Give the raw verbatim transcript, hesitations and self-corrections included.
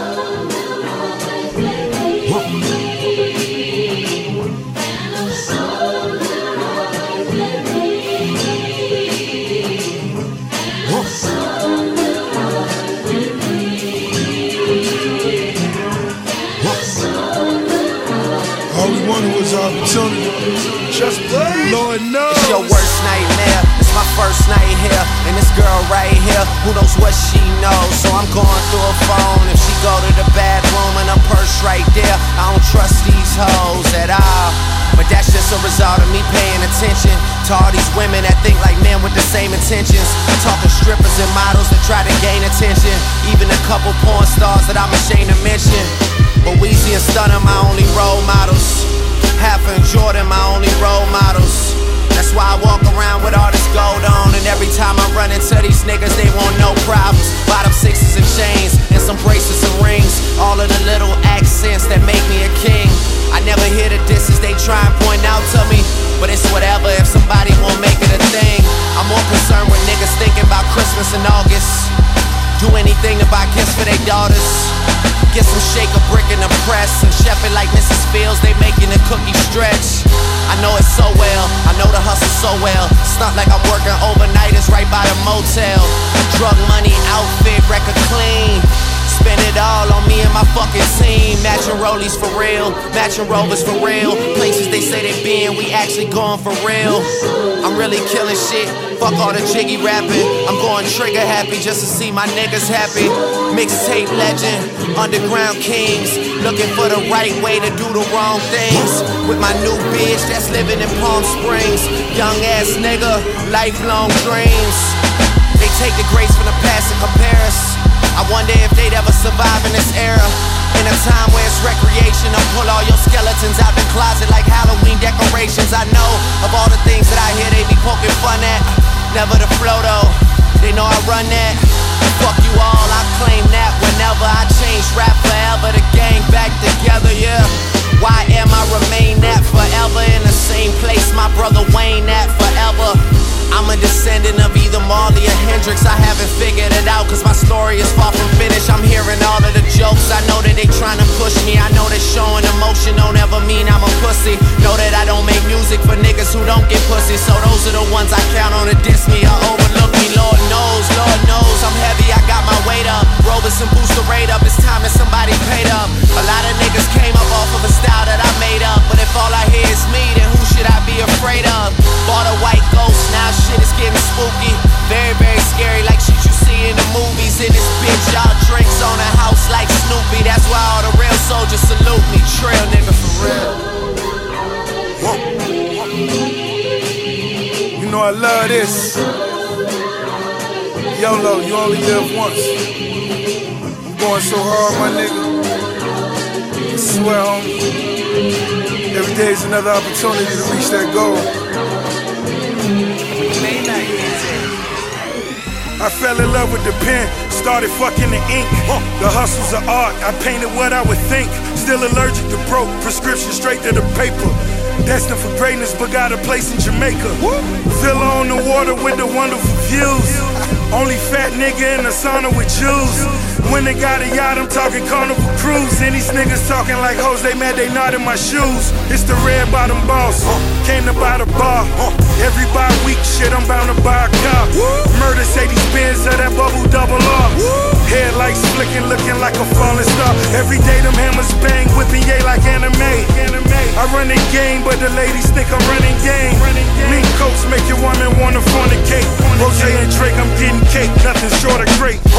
Opportunity. Just play. Lord knows. It's your worst nightmare. It's my first night here. And this girl right here, who knows what she knows? So I'm going through her phone. If she go to the bathroom and her purse right there, I don't trust these hoes at all. But that's just a result of me paying attention to all these women that think like men with the same intentions. Talking strippers and models that try to gain attention. Even a couple porn stars that I'm ashamed to mention. But Weezy and Stunner my only role models. Half and Jordan, my only role models. That's why I walk around with all this gold on. And every time I run into these niggas, they want no problems. Bottom sixes and chains, and some bracelets and rings. All of the little accents that make me a king. I never hear the disses they try and point out to me. But it's whatever if somebody won't make it a thing. I'm more concerned with niggas thinking about Christmas in August. Do anything to buy gifts for their daughters. Get some shake a brick in the press and chef it like Missus Fields, they making the cookie stretch. I know it so well, I know the hustle so well. It's not like I'm working overnighters right by the motel. Drug money, outfit, record clean. Spend it all on me and my fucking team. Matching rollies for real, matching rovers for real. Places they say they been, we actually going for real. I'm really killing shit, fuck all the jiggy rapping. I'm going trigger happy just to see my niggas happy. Mixtape legend, underground kings. Looking for the right way to do the wrong things. With my new bitch that's living in Palm Springs. Young ass nigga, lifelong dreams. They take the grace from the past and compare us. I wonder if they'd ever survive in this era. In a time where it's recreation, I'll pull all your skeletons out the closet like Halloween decorations. I know of all the things that I hear they be poking fun at. Never the flow though, they know I run that. Fuck you all, I claim that whenever I change rap forever. The gang back together, yeah. Why am I remain that forever in the same place my brother Wayne at forever? I'm a descendant of either Marley or Hendrix. I haven't figured it out cause my story is far from finished. I'm hearing all of the jokes, I know that they trying to push me. I know that showing emotion don't ever mean I'm a pussy. Know that I don't make music for niggas who don't get pussy. So those are the ones I count on to diss me or overlook me. Lord knows, Lord knows I'm heavy, I got my weight up. Robinson boost the rate up, it's time that somebody paid up. A lot of niggas came up off of a style that I made up. But if all I hear is me, then who should I be afraid of? Bought a white ghost, now shit is getting spooky. Very, very scary, like shit you see in the movies. In this bitch, y'all drinks on a house like Snoopy. That's why all the real soldiers salute me. Trail nigga for real. You know I love this. YOLO, you only live once. I'm going so hard, my nigga. I swear, homie. Every day is another opportunity to reach that goal. I fell in love with the pen, started fucking the ink. The hustle's of art, I painted what I would think. Still allergic to broke, prescription straight to the paper. Destined for greatness, but got a place in Jamaica. Villa on the water with the wonderful views. Only fat nigga in the sauna with Jews. When they got a yacht, I'm talking Carnival Cruise. And these niggas talking like hoes, they mad they not in my shoes. It's the red bottom boss, came to buy the bar. Every bi week shit, I'm bound to buy a car. Murder say these bins of that bubble double R. Headlights flicking, looking like a falling star. Every day them hammers bang, whipping yay like anime. I run the game, but the ladies think I'm running game. Mink coats make your woman wanna fornicate. Rosé and Drake, I'm getting cake, nothing short of great.